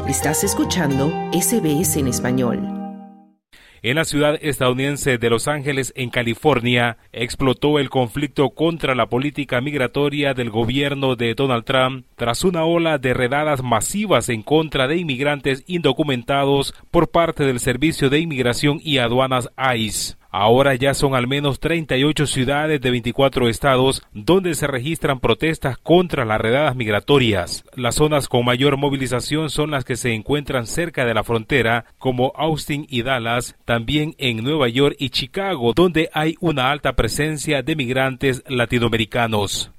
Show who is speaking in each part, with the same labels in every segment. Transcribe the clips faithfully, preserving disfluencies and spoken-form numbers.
Speaker 1: Estás escuchando S B S en español.
Speaker 2: En la ciudad estadounidense de Los Ángeles, en California, explotó el conflicto contra la política migratoria del gobierno de Donald Trump tras una ola de redadas masivas en contra de inmigrantes indocumentados por parte del Servicio de Inmigración y Aduanas ICE. Ahora ya son al menos treinta y ocho ciudades de veinticuatro estados donde se registran protestas contra las redadas migratorias. Las zonas con mayor movilización son las que se encuentran cerca de la frontera, como Austin y Dallas, también en Nueva York y Chicago, donde hay una alta presencia de migrantes latinoamericanos.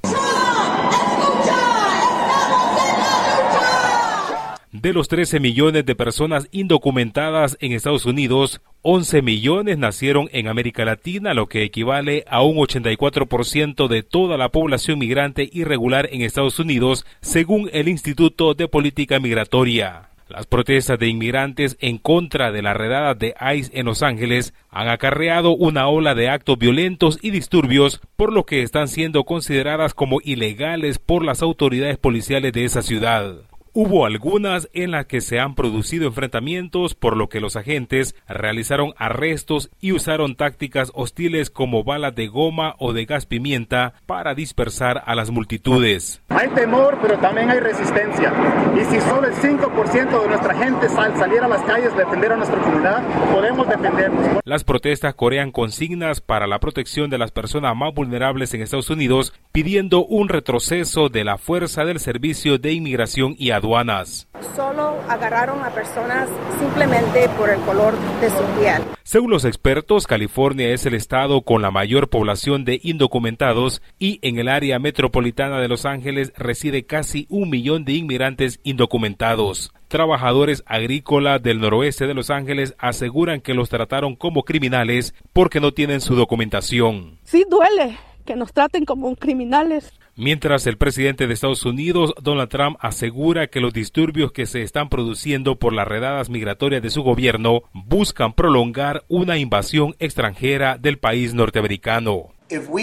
Speaker 2: De los trece millones de personas indocumentadas en Estados Unidos, once millones nacieron en América Latina, lo que equivale a un ochenta y cuatro por ciento de toda la población migrante irregular en Estados Unidos, según el Instituto de Política Migratoria. Las protestas de inmigrantes en contra de la redada de ICE en Los Ángeles han acarreado una ola de actos violentos y disturbios, por lo que están siendo consideradas como ilegales por las autoridades policiales de esa ciudad. Hubo algunas en las que se han producido enfrentamientos, por lo que los agentes realizaron arrestos y usaron tácticas hostiles como balas de goma o de gas pimienta para dispersar a las multitudes.
Speaker 3: Hay temor, pero también hay resistencia. Y si solo el cinco por ciento de nuestra gente sal, saliera a las calles a defender a nuestra comunidad, podemos defendernos.
Speaker 2: Las protestas corean consignas para la protección de las personas más vulnerables en Estados Unidos, pidiendo un retroceso de la fuerza del Servicio de Inmigración y Aduanas.
Speaker 4: Solo agarraron a personas simplemente por el color de su piel.
Speaker 2: Según los expertos, California es el estado con la mayor población de indocumentados y en el área metropolitana de Los Ángeles reside casi un millón de inmigrantes indocumentados. Trabajadores agrícolas del noroeste de Los Ángeles aseguran que los trataron como criminales porque no tienen su documentación.
Speaker 5: Sí duele que nos traten como criminales.
Speaker 2: Mientras el presidente de Estados Unidos, Donald Trump, asegura que los disturbios que se están produciendo por las redadas migratorias de su gobierno buscan prolongar una invasión extranjera del país norteamericano.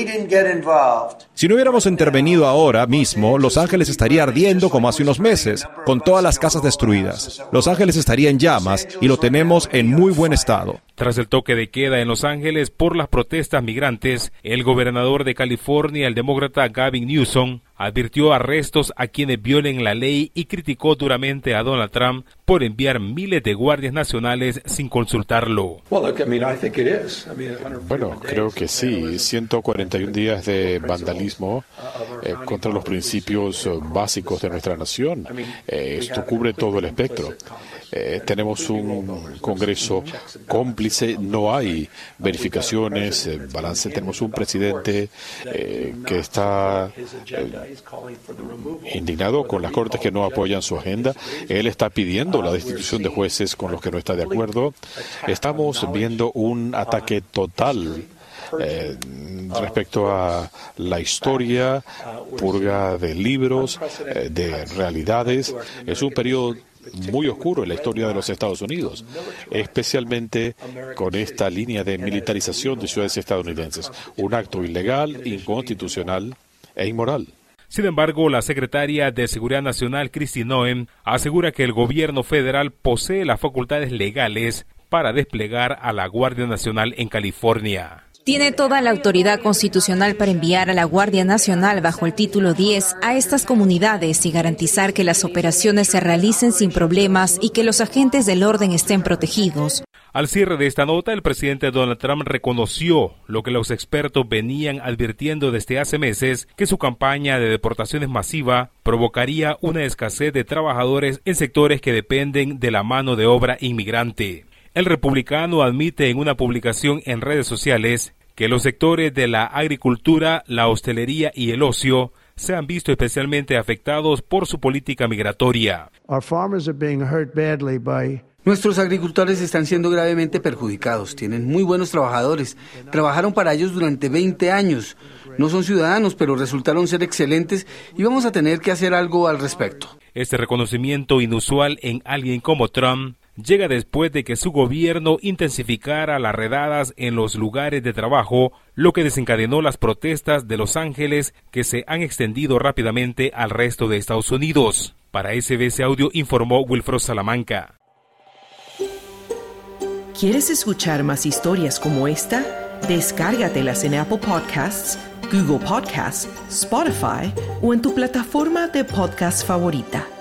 Speaker 6: Si no hubiéramos intervenido ahora mismo, Los Ángeles estaría ardiendo como hace unos meses, con todas las casas destruidas. Los Ángeles estaría en llamas y lo tenemos en muy buen estado.
Speaker 2: Tras el toque de queda en Los Ángeles por las protestas migrantes, el gobernador de California, el demócrata Gavin Newsom, advirtió arrestos a quienes violen la ley y criticó duramente a Donald Trump por enviar miles de guardias nacionales sin consultarlo.
Speaker 7: Bueno, creo que sí. ciento cuarenta y un días de vandalismo eh, contra los principios eh, básicos de nuestra nación. Eh, esto cubre todo el espectro. Eh, tenemos un Congreso cómplice, no hay verificaciones, eh, balance. Tenemos un presidente eh, que está eh, indignado con las cortes que no apoyan su agenda. Él está pidiendo la destitución de jueces con los que no está de acuerdo. Estamos viendo un ataque total Eh, respecto a la historia, purga de libros, eh, de realidades. Es un periodo muy oscuro en la historia de los Estados Unidos, especialmente con esta línea de militarización de ciudades estadounidenses. Un acto ilegal, inconstitucional e inmoral.
Speaker 2: Sin embargo, la secretaria de Seguridad Nacional, Kristi Noem, asegura que el gobierno federal posee las facultades legales para desplegar a la Guardia Nacional en California.
Speaker 8: Tiene toda la autoridad constitucional para enviar a la Guardia Nacional bajo el título diez a estas comunidades y garantizar que las operaciones se realicen sin problemas y que los agentes del orden estén protegidos.
Speaker 2: Al cierre de esta nota, el presidente Donald Trump reconoció lo que los expertos venían advirtiendo desde hace meses, que su campaña de deportaciones masiva provocaría una escasez de trabajadores en sectores que dependen de la mano de obra inmigrante. El republicano admite en una publicación en redes sociales que los sectores de la agricultura, la hostelería y el ocio se han visto especialmente afectados por su política migratoria.
Speaker 9: Nuestros agricultores están siendo gravemente perjudicados. Tienen muy buenos trabajadores. Trabajaron para ellos durante veinte años. No son ciudadanos, pero resultaron ser excelentes y vamos a tener que hacer algo al respecto.
Speaker 2: Este reconocimiento inusual en alguien como Trump llega después de que su gobierno intensificara las redadas en los lugares de trabajo, lo que desencadenó las protestas de Los Ángeles que se han extendido rápidamente al resto de Estados Unidos. Para S B S Audio informó Wilfredo Salamanca.
Speaker 1: ¿Quieres escuchar más historias como esta? Descárgatelas en Apple Podcasts, Google Podcasts, Spotify o en tu plataforma de podcast favorita.